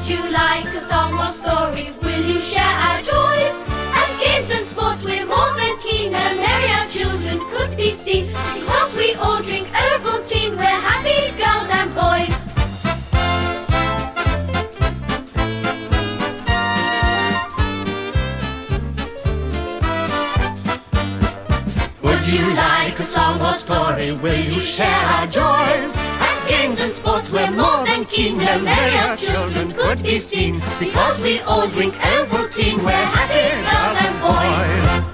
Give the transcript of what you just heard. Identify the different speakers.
Speaker 1: Would you like a song or story? Will you share our joys? At games and sports we're more than keen, and merry our children could be seen. Because we all drink Ovaltine, we're happy girls and boys. Would you like a song or story? Will you share our joys? At games and sports we're more than keen, no merry our children could be seen. Because we all drink Ovaltine, we're happy girls and boys.